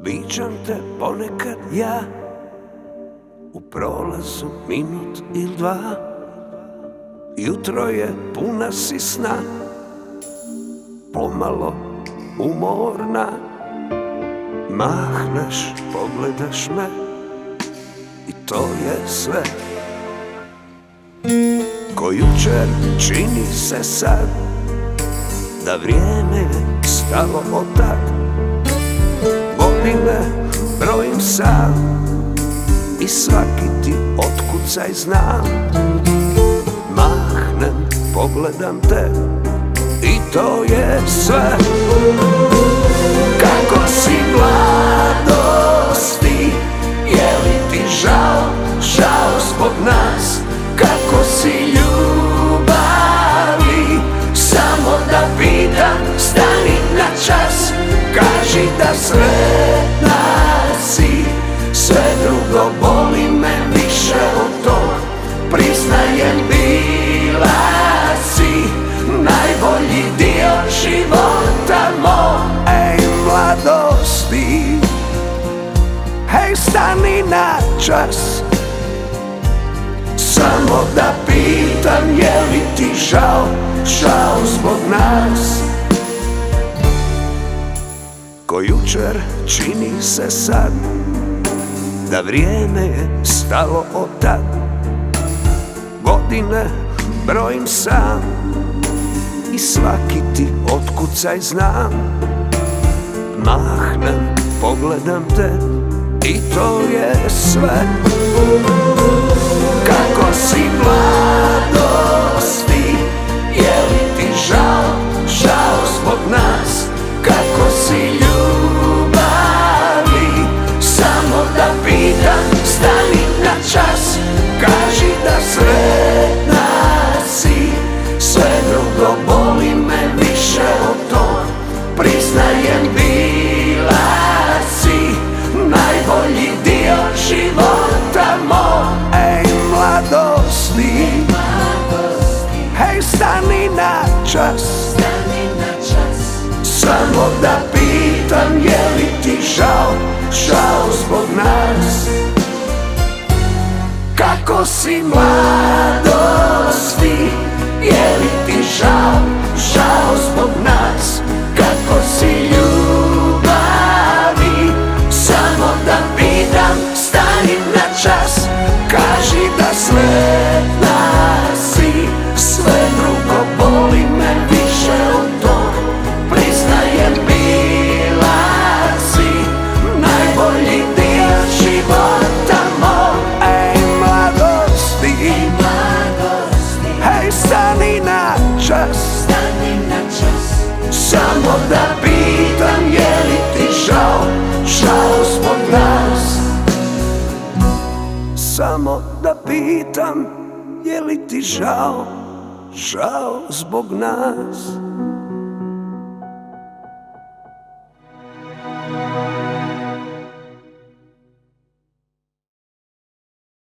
Viđam te ponekad ja u prolazu minut ili dva. Jutro je, puna si sna, pomalo umorna. Mahneš, pogledaš me i to je sve. Ko jučer čini se sad, da vrijeme je stalo od tad. Godine brojim sam i svaki ti otkucaj znam. Mahnem, pogledam te i to je sve. Kako si mladosti, je li ti žao, žao zbog nas? Kako si ljubavi, samo da pitam, stani na čas. Kaži da sretna si, sve drugo boli me više od tog. Priznajem, bila si najbolji dio života mog. Ej mladosti, hej stani na čas. Samo da pitam, je li ti žao, žao zbog nas? Ko jučer čini se sad, da vrijeme je stalo od tad. Godine brojim sam i svaki ti otkucaj znam. Mahnem, pogledam te i to je sve. Kako si mladosti, je li ti žao, žao zbog nas? Kako si ljubavi, samo da pitam, stani na čas. Kaži da sretna si, sve drugo boli me više od tog. Priznajem, bila si najbolji dio života mog. Ej mladosti, hej stani na čas. Samo da pitam, je li ti žao, žao zbog nas? Kako si mladosti, je li ti žao, žao zbog nas? Kako si ljubavi, samo da pitam, stani na čas. Kaži da sretna si, sve drugo boli me više od tog. Priznajem, bila si najbolji dio života mog. Ej mladosti, hej stani na čas. Samo da pitam, je li ti žao, žao zbog nas? Samo da pitam, je li ti žao, žao zbog nas?